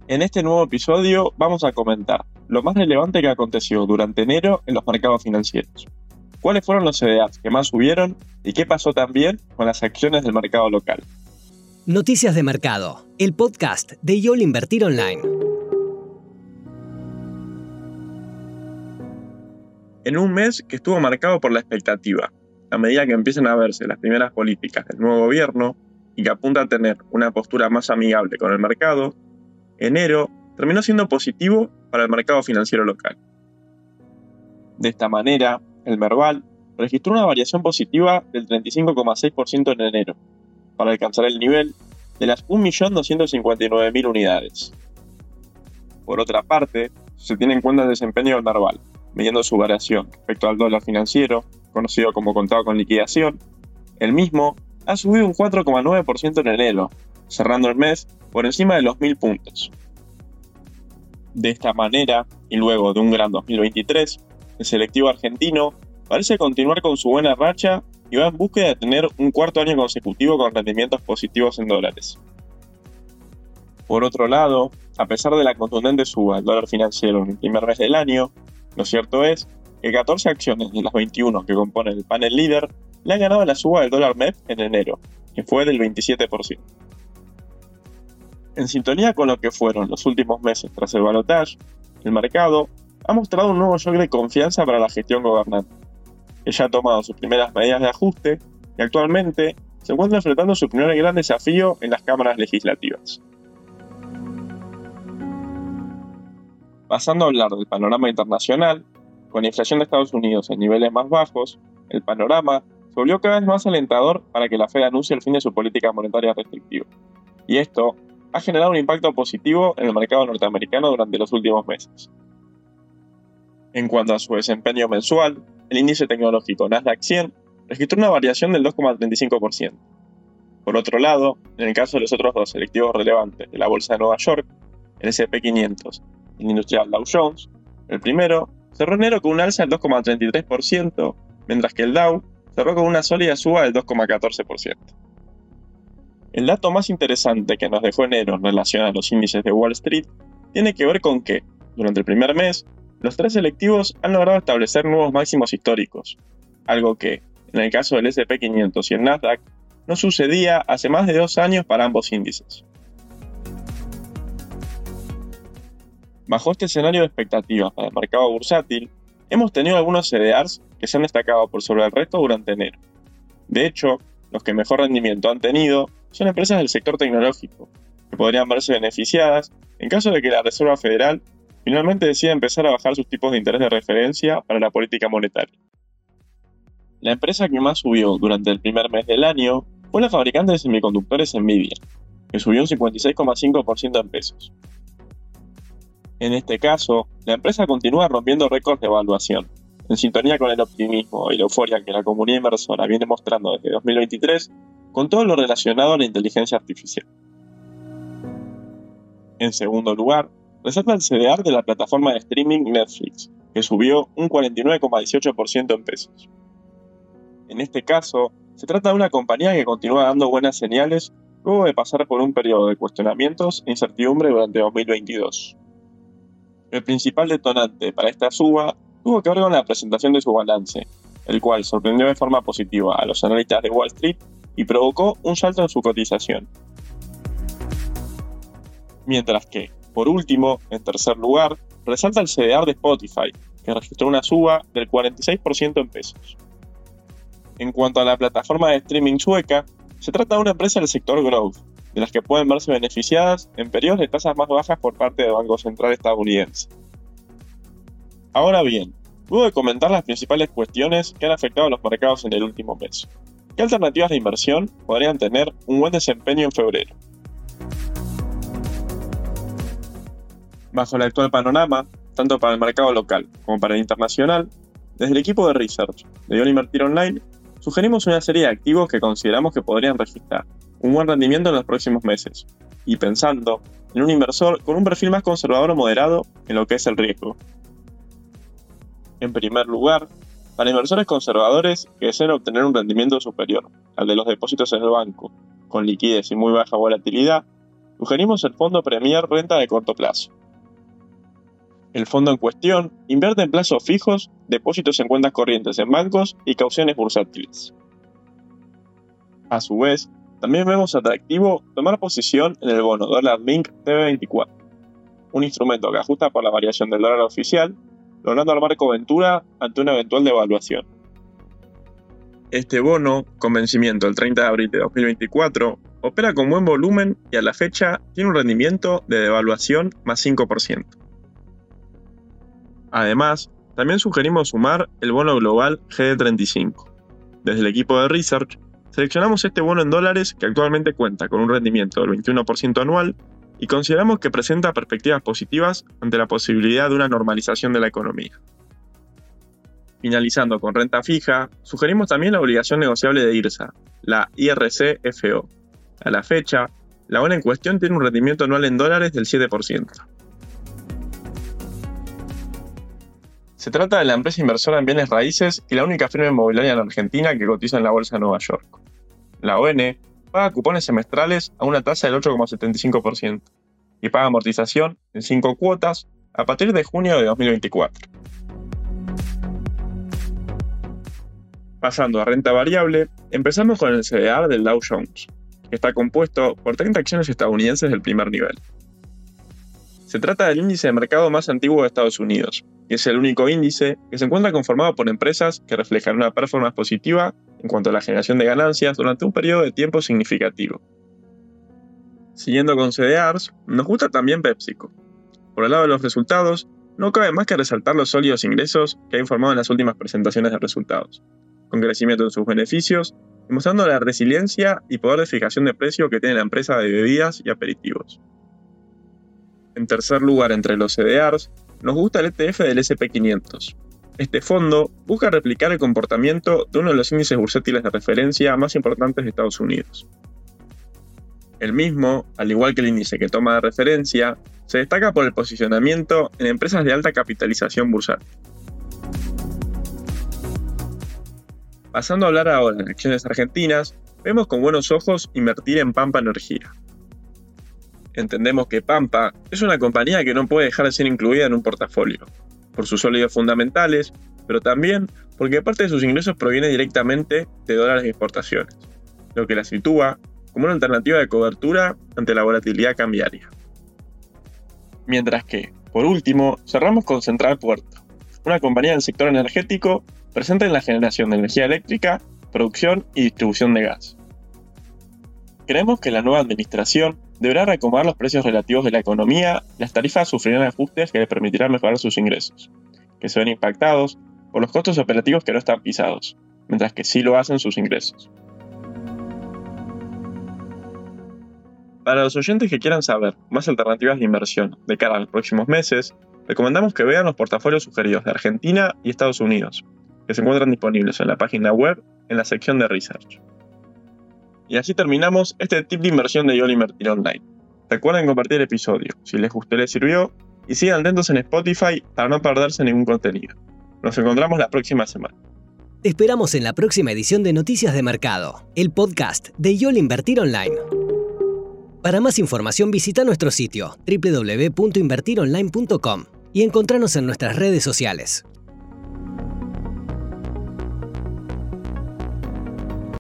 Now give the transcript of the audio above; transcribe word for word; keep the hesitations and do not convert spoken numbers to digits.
En este nuevo episodio vamos a comentar lo más relevante que aconteció durante enero en los mercados financieros. ¿Cuáles fueron los C D Rs que más subieron y qué pasó también con las acciones del mercado local? Noticias de Mercado, el podcast de YOLO Invertir Online. En un mes que estuvo marcado por la expectativa, a medida que empiezan a verse las primeras políticas del nuevo gobierno y que apunta a tener una postura más amigable con el mercado, enero terminó siendo positivo para el mercado financiero local. De esta manera, el Merval registró una variación positiva del treinta y cinco coma seis por ciento en enero, para alcanzar el nivel de las un millón doscientos cincuenta y nueve mil unidades. Por otra parte, si se tiene en cuenta el desempeño del Merval, midiendo su variación respecto al dólar financiero, conocido como contado con liquidación, el mismo ha subido un cuatro coma nueve por ciento en enero, cerrando el mes por encima de los mil puntos. De esta manera, y luego de un gran dos mil veintitrés, el selectivo argentino parece continuar con su buena racha y va en búsqueda de tener un cuarto año consecutivo con rendimientos positivos en dólares. Por otro lado, a pesar de la contundente suba del dólar financiero en el primer mes del año, lo cierto es que catorce acciones de las veintiuna que componen el panel líder le han ganado la suba del dólar M E P en enero, que fue del veintisiete por ciento. En sintonía con lo que fueron los últimos meses tras el balotaje, el mercado ha mostrado un nuevo shock de confianza para la gestión gobernante, que ya ha tomado sus primeras medidas de ajuste y actualmente se encuentra enfrentando su primer gran desafío en las cámaras legislativas. Pasando a hablar del panorama internacional, con la inflación de Estados Unidos en niveles más bajos, el panorama se volvió cada vez más alentador para que la Fed anuncie el fin de su política monetaria restrictiva. Y esto ha generado un impacto positivo en el mercado norteamericano durante los últimos meses. En cuanto a su desempeño mensual, el índice tecnológico Nasdaq cien registró una variación del dos coma treinta y cinco por ciento. Por otro lado, en el caso de los otros dos selectivos relevantes de la bolsa de Nueva York, el ese and pe quinientos y el industrial Dow Jones, el primero cerró enero con un alza del dos coma treinta y tres por ciento, mientras que el Dow cerró con una sólida suba del dos coma catorce por ciento. El dato más interesante que nos dejó enero en relación a los índices de Wall Street tiene que ver con que, durante el primer mes, los tres selectivos han logrado establecer nuevos máximos históricos, algo que, en el caso del ese and pe quinientos y el Nasdaq, no sucedía hace más de dos años para ambos índices. Bajo este escenario de expectativas para el mercado bursátil, hemos tenido algunos C D Rs que se han destacado por sobre el resto durante enero. De hecho, los que mejor rendimiento han tenido son empresas del sector tecnológico, que podrían verse beneficiadas en caso de que la Reserva Federal finalmente decida empezar a bajar sus tipos de interés de referencia para la política monetaria. La empresa que más subió durante el primer mes del año fue la fabricante de semiconductores Nvidia, que subió un cincuenta y seis coma cinco por ciento en pesos. En este caso, la empresa continúa rompiendo récords de evaluación, en sintonía con el optimismo y la euforia que la comunidad inversora viene mostrando desde dos mil veintitrés con todo lo relacionado a la inteligencia artificial. En segundo lugar, resalta el C D R de la plataforma de streaming Netflix, que subió un cuarenta y nueve coma dieciocho por ciento en pesos. En este caso, se trata de una compañía que continúa dando buenas señales luego de pasar por un periodo de cuestionamientos e incertidumbre durante dos mil veintidós. El principal detonante para esta suba tuvo que ver con la presentación de su balance, el cual sorprendió de forma positiva a los analistas de Wall Street y provocó un salto en su cotización. Mientras que, por último, en tercer lugar, resalta el C D R de Spotify, que registró una suba del cuarenta y seis por ciento en pesos. En cuanto a la plataforma de streaming sueca, se trata de una empresa del sector growth, de las que pueden verse beneficiadas en periodos de tasas más bajas por parte del Banco Central estadounidense. Ahora bien, luego de comentar las principales cuestiones que han afectado a los mercados en el último mes, ¿qué alternativas de inversión podrían tener un buen desempeño en febrero? Bajo el actual panorama, tanto para el mercado local como para el internacional, desde el equipo de research de YOLO Invertir Online, sugerimos una serie de activos que consideramos que podrían registrar un buen rendimiento en los próximos meses, y pensando en un inversor con un perfil más conservador o moderado en lo que es el riesgo. En primer lugar, para inversores conservadores que deseen obtener un rendimiento superior al de los depósitos en el banco, con liquidez y muy baja volatilidad, sugerimos el fondo Premier Renta de Corto Plazo. El fondo en cuestión invierte en plazos fijos, depósitos en cuentas corrientes en bancos y cauciones bursátiles. A su vez, también vemos atractivo tomar posición en el bono Dólar Link T B veinticuatro, un instrumento que ajusta por la variación del dólar oficial, logrando armar cobertura ante una eventual devaluación. Este bono, con vencimiento el treinta de abril de dos mil veinticuatro, opera con buen volumen y a la fecha tiene un rendimiento de devaluación más cinco por ciento. Además, también sugerimos sumar el bono global G D treinta y cinco. Desde el equipo de Research, seleccionamos este bono en dólares que actualmente cuenta con un rendimiento del veintiuno por ciento anual y consideramos que presenta perspectivas positivas ante la posibilidad de una normalización de la economía. Finalizando con renta fija, sugerimos también la obligación negociable de IRSA, la I R C F O. A la fecha, la bono en cuestión tiene un rendimiento anual en dólares del siete por ciento. Se trata de la empresa inversora en bienes raíces y la única firma inmobiliaria en Argentina que cotiza en la Bolsa de Nueva York. La O N paga cupones semestrales a una tasa del ocho coma setenta y cinco por ciento y paga amortización en cinco cuotas a partir de junio de dos mil veinticuatro. Pasando a renta variable, empezamos con el C D R del Dow Jones, que está compuesto por treinta acciones estadounidenses del primer nivel. Se trata del índice de mercado más antiguo de Estados Unidos, y es el único índice que se encuentra conformado por empresas que reflejan una performance positiva en cuanto a la generación de ganancias durante un periodo de tiempo significativo. Siguiendo con C D Rs, nos gusta también PepsiCo. Por el lado de los resultados, no cabe más que resaltar los sólidos ingresos que ha informado en las últimas presentaciones de resultados, con crecimiento en sus beneficios y mostrando la resiliencia y poder de fijación de precio que tiene la empresa de bebidas y aperitivos. En tercer lugar entre los C D Rs, nos gusta el E T F del ese and Pe quinientos. Este fondo busca replicar el comportamiento de uno de los índices bursátiles de referencia más importantes de Estados Unidos. El mismo, al igual que el índice que toma de referencia, se destaca por el posicionamiento en empresas de alta capitalización bursátil. Pasando a hablar ahora de acciones argentinas, vemos con buenos ojos invertir en Pampa Energía. Entendemos que Pampa es una compañía que no puede dejar de ser incluida en un portafolio, por sus sólidos fundamentales, pero también porque parte de sus ingresos proviene directamente de dólares de exportaciones, lo que la sitúa como una alternativa de cobertura ante la volatilidad cambiaria. Mientras que, por último, cerramos con Central Puerto, una compañía del sector energético presente en la generación de energía eléctrica, producción y distribución de gas. Creemos que la nueva administración deberá reacomodar los precios relativos de la economía y las tarifas sufrirán ajustes que les permitirán mejorar sus ingresos, que se ven impactados por los costos operativos que no están pisados, mientras que sí lo hacen sus ingresos. Para los oyentes que quieran saber más alternativas de inversión de cara a los próximos meses, recomendamos que vean los portafolios sugeridos de Argentina y Estados Unidos, que se encuentran disponibles en la página web en la sección de Research. Y así terminamos este tip de inversión de YOLO Invertir Online. Recuerden compartir el episodio si les gustó y les sirvió, y sigan atentos en Spotify para no perderse ningún contenido. Nos encontramos la próxima semana. Te esperamos en la próxima edición de Noticias de Mercado, el podcast de YOLO Invertir Online. Para más información visita nuestro sitio doble u doble u doble u punto invertir online punto com y encontranos en nuestras redes sociales.